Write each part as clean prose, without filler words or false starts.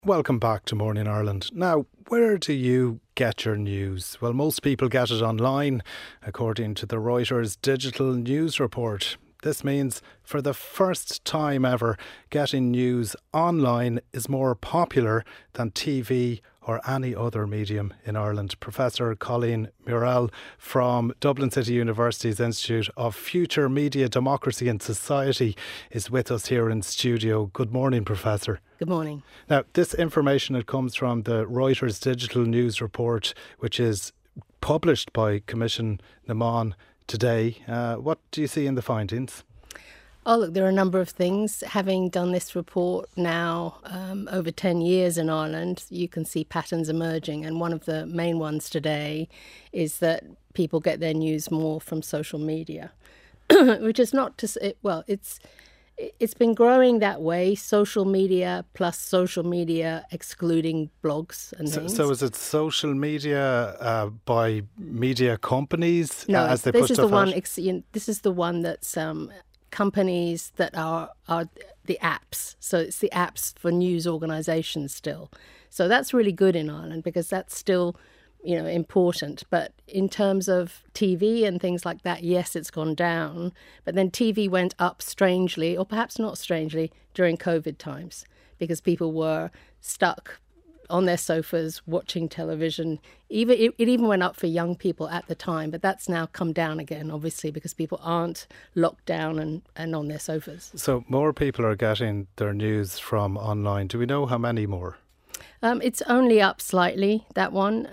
Welcome back to Morning Ireland. Now, where do you get your news? Well, most people get it online, according to the Reuters Digital News Report. This means, for the first time ever, getting news online is more popular than TV or any other medium in Ireland. Professor Colleen Murrell from Dublin City University's Institute of Future Media, Democracy and Society is with us here in studio. Good morning, Professor. Good morning. Now, this information, it comes from the Reuters Digital News Report, which is published by Commission Naman today. What do you see in the findings? Oh, look, there are a number of things. Having done this report now over 10 years in Ireland, you can see patterns emerging. And one of the main ones today is that people get their news more from social media, which is not to say, well, it's been growing that way, social media plus social media excluding blogs and things. So is it social media by media companies? No, as they this put is the stuff out? this is the one that's companies that are the apps. So it's the apps for news organisations still. So that's really good in Ireland because that's still, important. But in terms of TV and things like that, yes, it's gone down. But then TV went up strangely, or perhaps not strangely, during COVID times because people were stuck on their sofas watching television. It even went up for young people at the time, but that's now come down again, obviously, because people aren't locked down and on their sofas. So more people are getting their news from online. Do we know how many more? It's only up slightly, that one.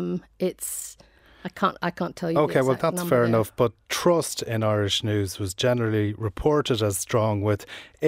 I can't tell you. Okay, the well, exact that's number fair there. enough. But trust in Irish news was generally reported as strong, with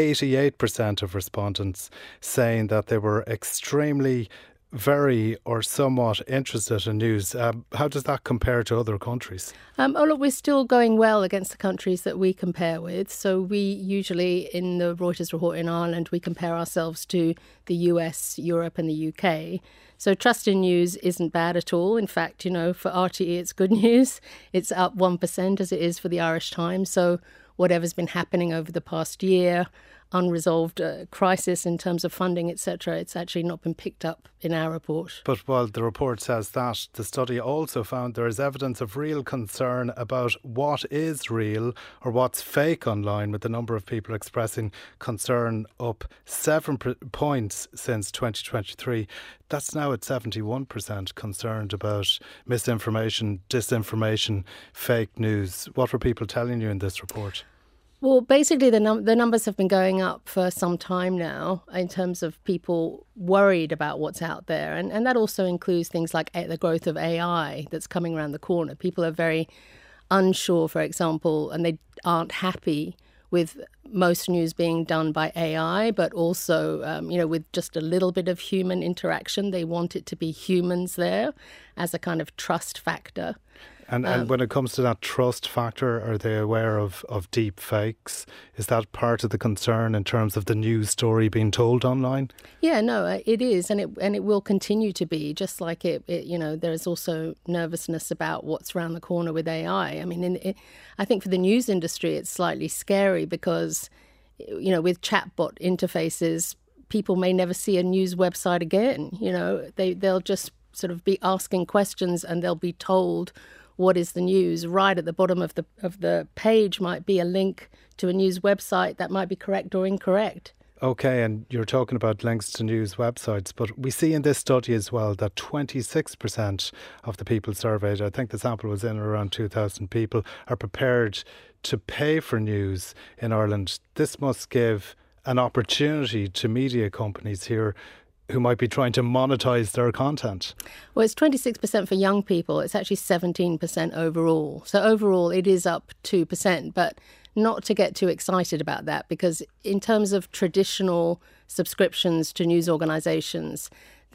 88% of respondents saying that they were extremely, very or somewhat interested in news. How does that compare to other countries? Look, we're still going well against the countries that we compare with. So we usually, in the Reuters report in Ireland, we compare ourselves to the US, Europe and the UK. So trust in news isn't bad at all. In fact, for RTE, it's good news. It's up 1% as it is for the Irish Times. So whatever's been happening over the past year, unresolved crisis in terms of funding, etc., it's actually not been picked up in our report. But while the report says that, the study also found there is evidence of real concern about what is real or what's fake online, with the number of people expressing concern up 7 points since 2023. That's now at 71% concerned about misinformation, disinformation, fake news. What were people telling you in this report? Well, basically, the numbers have been going up for some time now in terms of people worried about what's out there. And that also includes things like the growth of AI that's coming around the corner. People are very unsure, for example, and they aren't happy with most news being done by AI, but also, with just a little bit of human interaction. They want it to be humans there as a kind of trust factor. And when it comes to that trust factor, are they aware of deep fakes? Is that part of the concern in terms of the news story being told online? Yeah, no, it is, and it will continue to be. Just like there is also nervousness about what's around the corner with AI. I mean, I think for the news industry, it's slightly scary because, with chatbot interfaces, people may never see a news website again. They'll just sort of be asking questions, and they'll be told what is the news. Right at the bottom of the page might be a link to a news website that might be correct or incorrect. Okay, and you're talking about links to news websites, but we see in this study as well that 26% of the people surveyed, I think the sample was in around 2,000 people, are prepared to pay for news in Ireland. This must give an opportunity to media companies here who might be trying to monetize their content. Well, it's 26% for young people. It's actually 17% overall. So overall, it is up 2%, but not to get too excited about that, because in terms of traditional subscriptions to news organisations,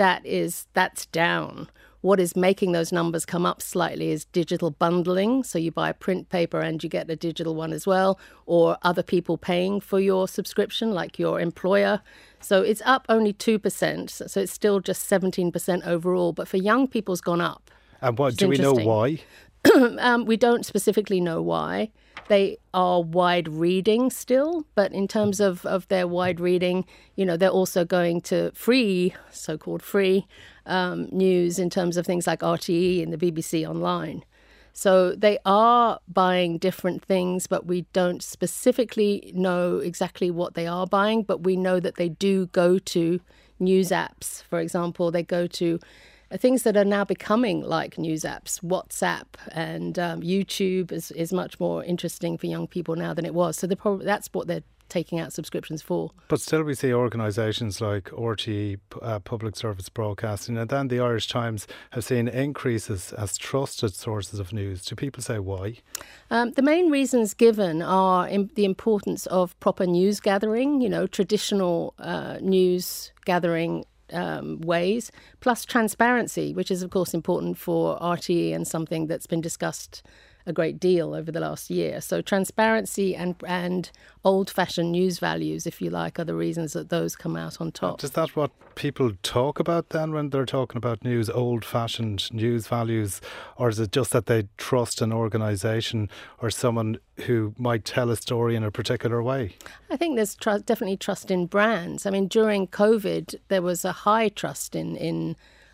that's down. What is making those numbers come up slightly is digital bundling. So you buy a print paper and you get a digital one as well, or other people paying for your subscription, like your employer. So it's up only 2%. So it's still just 17% overall. But for young people, it's gone up. And what do we know why? We don't specifically know why. They are wide reading still, but in terms of their wide reading, they're also going to free, so-called free news in terms of things like RTE and the BBC Online. So they are buying different things, but we don't specifically know exactly what they are buying, but we know that they do go to news apps. For example, they go to things that are now becoming like news apps. WhatsApp and YouTube is much more interesting for young people now than it was. So that's what they're taking out subscriptions for. But still we see organisations like RTE, Public Service Broadcasting, and then the Irish Times have seen increases as trusted sources of news. Do people say why? The main reasons given are the importance of proper news gathering, traditional news gathering ways, plus transparency, which is of course important for RTE and something that's been discussed a great deal over the last year. So transparency and old-fashioned news values, if you like, are the reasons that those come out on top. Is that what people talk about then when they're talking about news, old-fashioned news values? Or is it just that they trust an organisation or someone who might tell a story in a particular way? I think there's definitely trust in brands. I mean, during COVID, there was a high trust in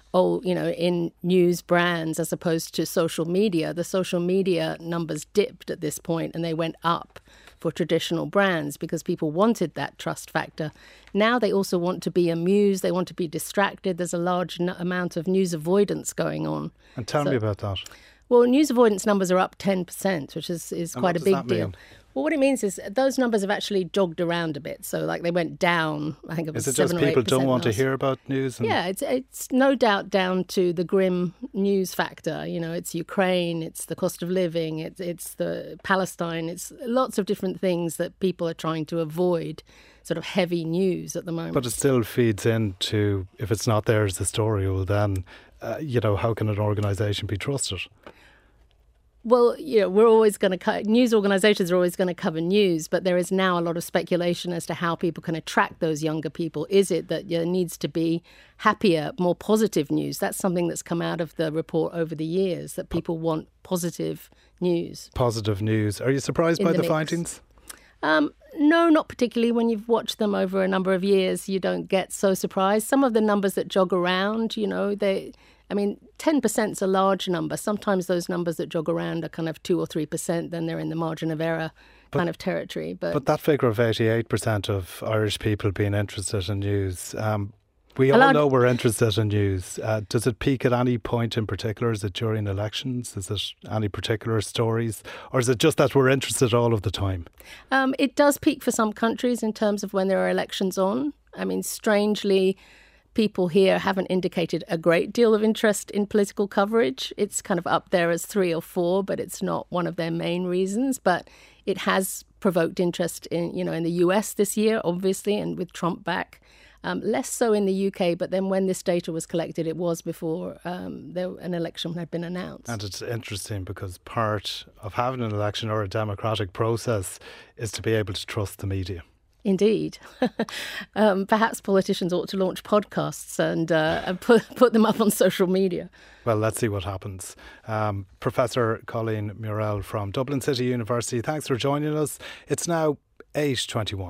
news brands as opposed to social media. The social media numbers dipped at this point and they went up for traditional brands because people wanted that trust factor. Now they also want to be amused, they want to be distracted. There's a large amount of news avoidance going on. And tell me about that. Well, news avoidance numbers are up 10%, which is quite a big deal. Well, what it means is those numbers have actually jogged around a bit. So, like, they went down, I think it was 7 or 8%. Is it just people don't want to hear about news? Yeah, it's no doubt down to the grim news factor. It's Ukraine, it's the cost of living, it's the Palestine, it's lots of different things that people are trying to avoid, sort of heavy news at the moment. But it still feeds into, if it's not there as the story, well then, how can an organisation be trusted? Well, we're always going to news organisations are always going to cover news, but there is now a lot of speculation as to how people can attract those younger people. Is it that there needs to be happier, more positive news? That's something that's come out of the report over the years, that people want positive news. Positive news. Are you surprised by the findings? No, not particularly. When you've watched them over a number of years, you don't get so surprised. Some of the numbers that jog around, 10% is a large number. Sometimes those numbers that jog around are kind of 2 or 3%, then they're in the margin of error kind of territory. But that figure of 88% of Irish people being interested in news, we all know we're interested in news. Does it peak at any point in particular? Is it during elections? Is it any particular stories? Or is it just that we're interested all of the time? It does peak for some countries in terms of when there are elections on. I mean, strangely, people here haven't indicated a great deal of interest in political coverage. It's kind of up there as 3 or 4, but it's not one of their main reasons. But it has provoked interest in the US this year, obviously, and with Trump back. Less so in the UK, but then when this data was collected, it was before an election had been announced. And it's interesting because part of having an election or a democratic process is to be able to trust the media. Indeed. Perhaps politicians ought to launch podcasts and put them up on social media. Well, let's see what happens. Professor Colleen Murrell from Dublin City University, thanks for joining us. It's now 8:21.